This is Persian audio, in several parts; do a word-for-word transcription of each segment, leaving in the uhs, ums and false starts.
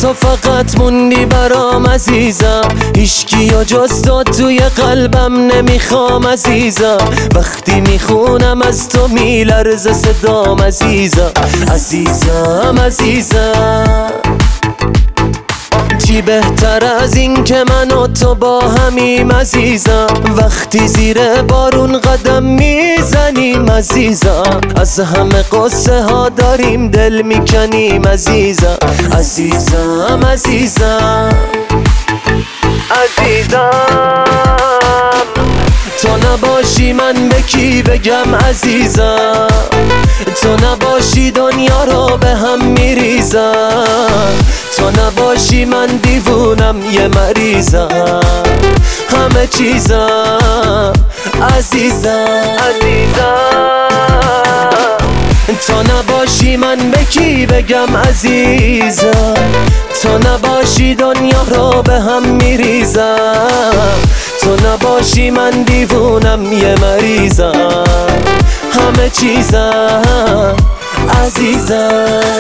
تو فقط موندی برام عزیزم، هیچکی یا جز تو توی قلبم نمیخوام عزیزم. وقتی میخونم از تو میلرزه صدام عزیزم، عزیزم عزیزم. چی بهتر از این که من و تو با همیم عزیزم، وقتی زیر بارون قدم میزنیم عزیزم. از همه قصه ها داریم دل میکنیم عزیزم، عزیزم عزیزم عزیزم. تو نباشی من به کی بگم عزیزم، تو نباشی دنیا رو به هم میریزم. تو نباشی من دیوونم یه مریضم، همه چیزم عزیزم عزیزم. تو نباشی من به کی بگم عزیزم، تو نباشی دنیا رو به هم میریزم. تو نباشی من دیوونم یه مریضم، همه چیزم عزیزم.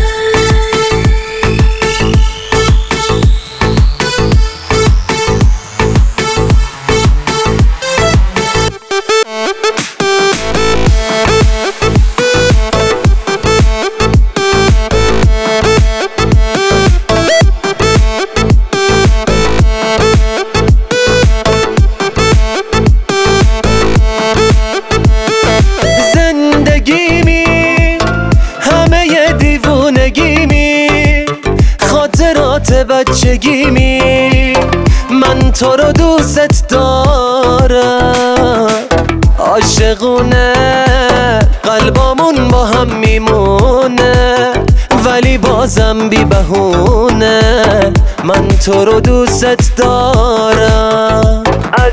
بچگیمی من تو رو دوست دارم، عاشقونه قلبامون با هم میمونه، ولی بازم بی بهونه من تو رو دوست دارم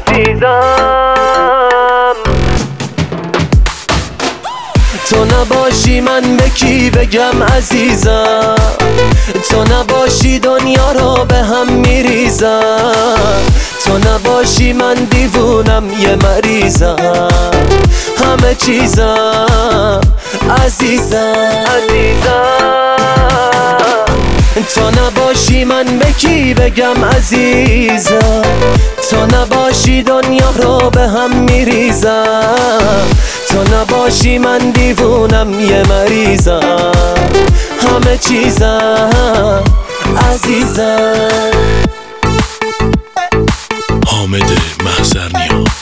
عزیزم. تو نباشی من به کی بگم عزیزم، تو نباشی دنیا رو به هم میریزم. تو نباشی من دیوونم یه مریضم، همه چیزم عزیزم عزیزم. تو نباشی من به کی بگم عزیزم، تو نباشی دنیا رو به هم میریزم. تو نباشی من دیوونم یه مریضم، همه چیزم عزیزم. حامد محضرنیا.